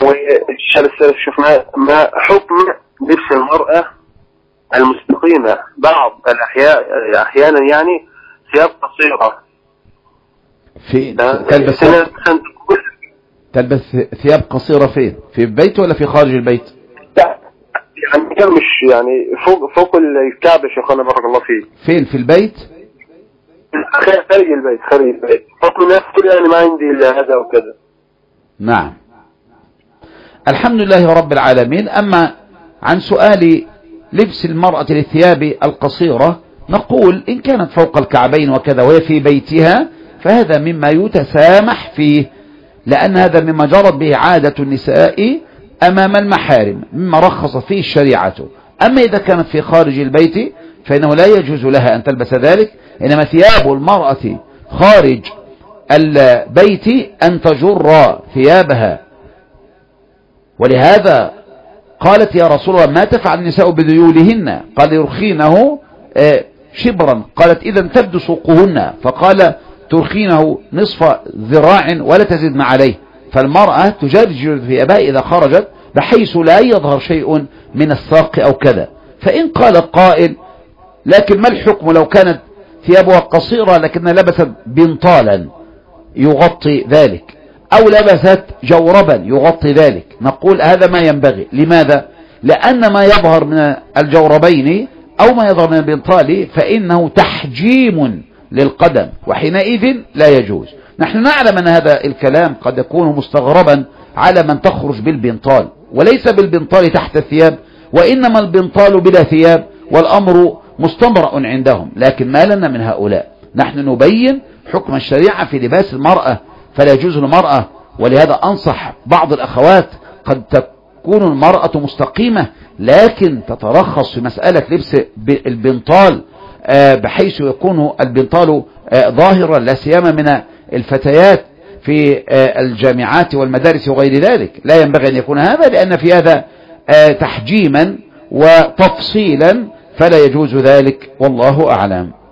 والشهادة الثالث شفنا ما حكم لبس المرأة المستقيمة بعض أحيانا يعني ثياب قصيرة تلبس ثياب قصيرة فين؟ في البيت ولا في خارج البيت؟ لا يعني مش يعني فوق الكعب يا شيخنا بارك الله فيك. فين في البيت؟ خارج البيت حكم الناس كل يعني ما عندي إلا هذا وكذا. نعم الحمد لله رب العالمين. أما عن سؤال لبس المرأة للثياب القصيرة نقول إن كانت فوق الكعبين وكذا وهي في بيتها فهذا مما يتسامح فيه، لأن هذا مما جرت به عادة النساء أمام المحارم مما رخص فيه الشريعة. أما إذا كانت في خارج البيت فإنه لا يجوز لها أن تلبس ذلك، إنما ثياب المرأة خارج البيت أن تجر ثيابها. ولهذا قالت يا رسول الله ما تفعل النساء بذيولهن؟ قال يرخينه شبرا. قالت إذا تبدو سوقهن، فقال ترخينه نصف ذراع ولا تزدن عليه. فالمرأة تجرج ثيابها إذا خرجت بحيث لا يظهر شيء من الساق أو كذا. فإن قال قائل لكن ما الحكم لو كانت ثيابها قصيرة لكنها لبست بنطالا يغطي ذلك، أو لبست جوربا يغطي ذلك؟ نقول هذا ما ينبغي. لماذا؟ لأن ما يظهر من الجوربين أو ما يظهر من البنطال فإنه تحجيم للقدم، وحينئذ لا يجوز. نحن نعلم أن هذا الكلام قد يكون مستغربا على من تخرج بالبنطال، وليس بالبنطال تحت الثياب، وإنما البنطال بلا ثياب، والأمر مستمرأ عندهم. لكن ما لنا من هؤلاء، نحن نبين حكم الشريعة في لباس المرأة، فلا يجوز المرأة. ولهذا أنصح بعض الأخوات قد تكون المرأة مستقيمة لكن تترخص في مسألة لبس البنطال بحيث يكون البنطال ظاهرا، لا سيما من الفتيات في الجامعات والمدارس وغير ذلك. لا ينبغي أن يكون هذا، لأن في هذا تحجيما وتفصيلا، فلا يجوز ذلك والله أعلم.